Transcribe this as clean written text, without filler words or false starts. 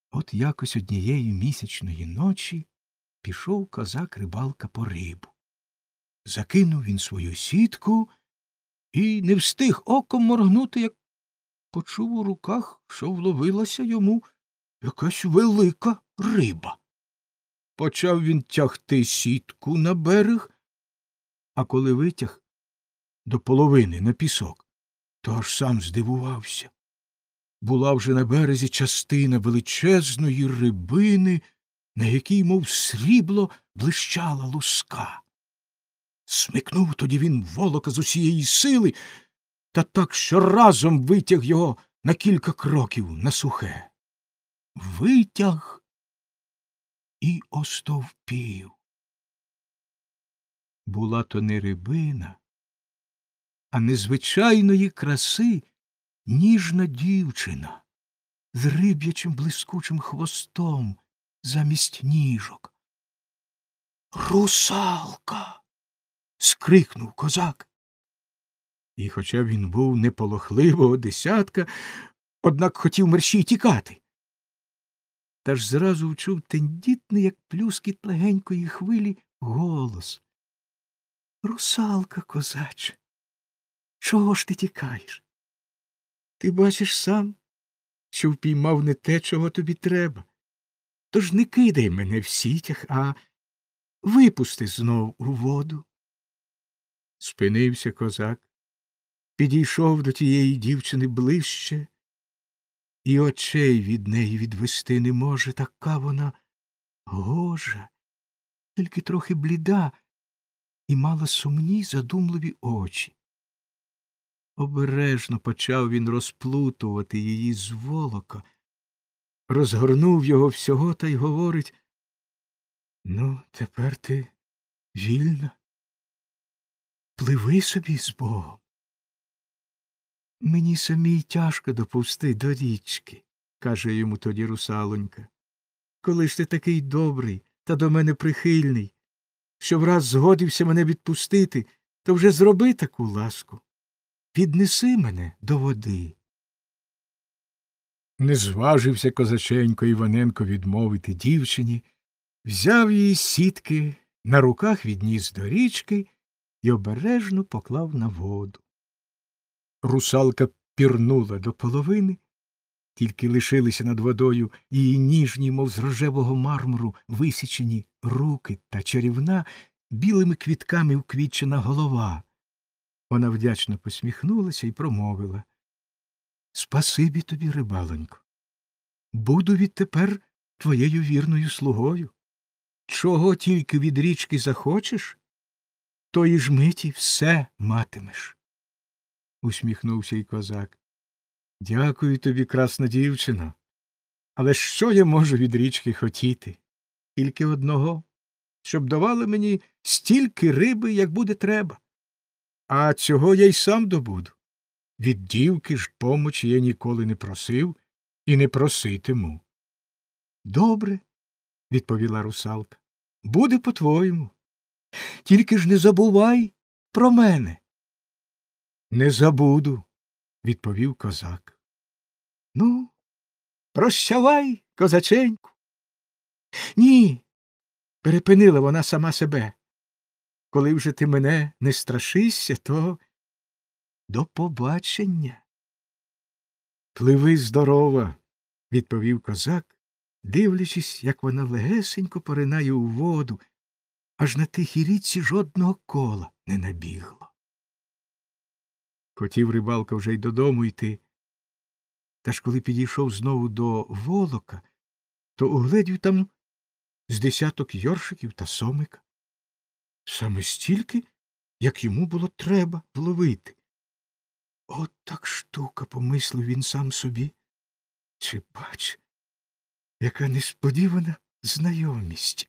От якось однієї місячної ночі пішов козак-рибалка по рибу. Закинув він свою сітку і не встиг оком моргнути, як почув у руках, що вловилася йому якась велика риба. Почав він тягти сітку на берег, а коли витяг до половини на пісок, то аж сам здивувався. Була вже на березі частина величезної рибини, на якій, мов срібло, блищала луска. Смикнув тоді він волока з усієї сили, та так, що разом витяг його на кілька кроків на сухе. Витяг і остовпів. Була то не рибина, а незвичайної краси ніжна дівчина з риб'ячим блискучим хвостом замість ніжок. «Русалка!» – скрикнув козак. І хоча він був неполохливого десятка, однак хотів мерщій тікати. Та ж зразу вчув тендітний, як плюскіт легенької хвилі, голос. «Русалка, козаче, чого ж ти тікаєш? Ти бачиш сам, що впіймав не те, чого тобі треба. Тож не кидай мене в сітях, а випусти знов у воду». Спинився козак, підійшов до тієї дівчини ближче, і очей від неї відвести не може, така вона гожа, тільки трохи бліда і мала сумні задумливі очі. Обережно почав він розплутувати її з волока, розгорнув його всього та й говорить: «Ну, тепер ти вільна. Пливи собі з Богом. Мені самій тяжко доповзти до річки», – каже йому тоді русалонька. «Коли ж ти такий добрий та до мене прихильний, що враз згодився мене відпустити, то вже зроби таку ласку. Піднеси мене до води». Не зважився козаченько Іваненко відмовити дівчині, взяв її з сітки, на руках відніс до річки і обережно поклав на воду. Русалка пірнула до половини, тільки лишилися над водою її ніжні, мов з рожевого мармуру, висічені руки та чарівна, білими квітками вквітчена голова. Вона вдячно посміхнулася і промовила: «Спасибі тобі, рибалонько. Буду відтепер твоєю вірною слугою. Чого тільки від річки захочеш, тої ж миті все матимеш». Усміхнувся й козак. «Дякую тобі, красна дівчино. Але що я можу від річки хотіти? Тільки одного, щоб давали мені стільки риби, як буде треба. А цього я й сам добуду. Від дівки ж помочі я ніколи не просив і не проситиму». «Добре», – відповіла русалка, – «буде по-твоєму. Тільки ж не забувай про мене». «Не забуду», – відповів козак. «Ну, прощавай, козаченьку». «Ні», – перепинила вона сама себе, – «коли вже ти мене не страшишся, то до побачення». «Пливи здорова», – відповів козак, дивлячись, як вона легесенько поринає у воду, аж на тихій річці жодного кола не набігло. Хотів рибалка вже й додому йти. Та ж коли підійшов знову до волока, то угледів там з десяток йоршиків та сомика. Саме стільки, як йому було треба вловити. «От так штука», – помислив він сам собі. «Чи бач, яка несподівана знайомість».